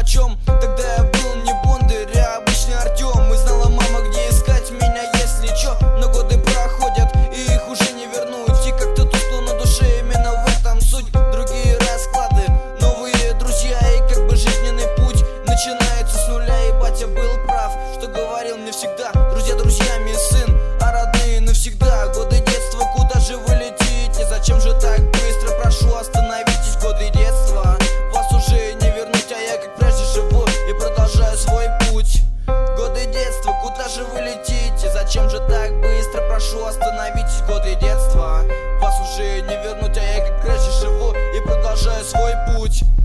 почем. Тогда я был не Бондарь, а обычный Артем. И знала мама, где искать меня, если чё. Но годы проходят, и их уже не вернуть. И как-то тускло на душе, именно в этом суть. Другие расклады, новые друзья, и как бы жизненный путь начинается с нуля. И батя был прав, что говорил мне всегда: друзья друзьями, сын, а родные навсегда. Годы детства, куда же вы летите? Зачем же так быстро? Прошу, остановитесь. Годы детства, вас уже не вернуть, а я как прежде живу и продолжаю свой путь. Годы детства, куда же вы летите? Зачем же так быстро? Прошу, остановитесь. Годы детства, вас уже не вернуть, а я как прежде живу и продолжаю свой путь.